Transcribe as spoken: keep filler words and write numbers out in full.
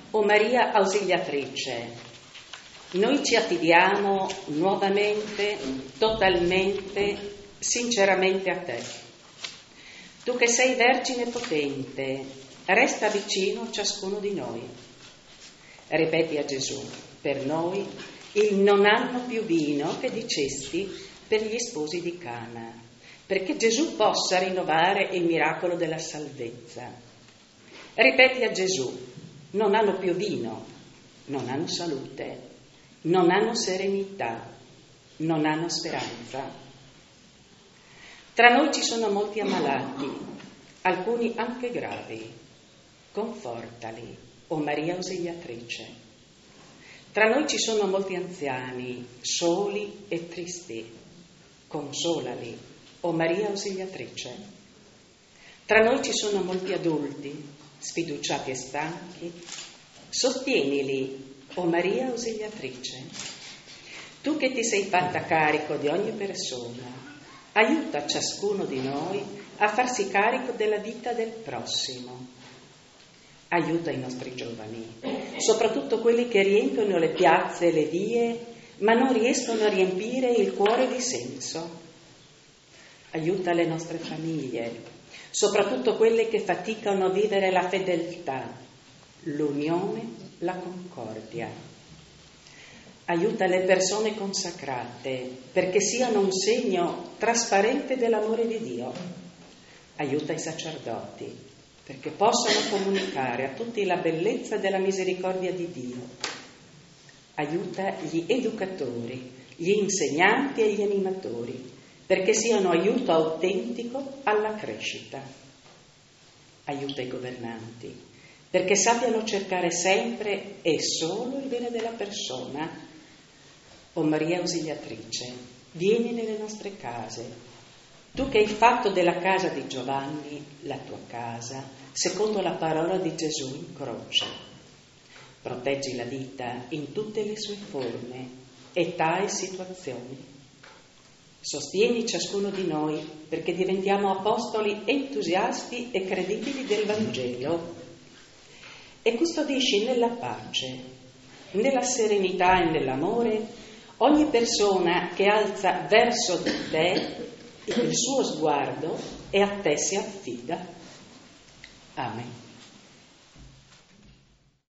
O Maria Ausiliatrice, noi ci affidiamo nuovamente, totalmente, sinceramente a te. Tu che sei Vergine potente, resta vicino a ciascuno di noi. Ripeti a Gesù, per noi, il non hanno più vino che dicesti per gli sposi di Cana, perché Gesù possa rinnovare il miracolo della salvezza. Ripeti a Gesù, non hanno più vino, non hanno salute, non hanno serenità, non hanno speranza. Tra noi ci sono molti ammalati, alcuni anche gravi. Confortali, o Maria Ausiliatrice. Tra noi ci sono molti anziani, soli e tristi. Consolali, o Maria Ausiliatrice. Tra noi ci sono molti adulti, sfiduciati e stanchi. Sostienili, o Maria Ausiliatrice. Tu che ti sei fatta carico di ogni persona, aiuta ciascuno di noi a farsi carico della vita del prossimo. Aiuta i nostri giovani, soprattutto quelli che riempiono le piazze e le vie, ma non riescono a riempire il cuore di senso. Aiuta le nostre famiglie, soprattutto quelle che faticano a vivere la fedeltà, l'unione, la concordia. Aiuta le persone consacrate perché siano un segno trasparente dell'amore di Dio. Aiuta i sacerdoti perché possano comunicare a tutti la bellezza della misericordia di Dio. Aiuta gli educatori, gli insegnanti e gli animatori perché siano aiuto autentico alla crescita. Aiuta i governanti perché sappiano cercare sempre e solo il bene della persona. O Maria Ausiliatrice, vieni nelle nostre case. Tu che hai fatto della casa di Giovanni la tua casa, secondo la parola di Gesù in croce. Proteggi la vita in tutte le sue forme, età e situazioni. Sostieni ciascuno di noi perché diventiamo apostoli entusiasti e credibili del Vangelo. E custodisci nella pace, nella serenità e nell'amore ogni persona che alza verso di te il suo sguardo e a te si affida. Amen.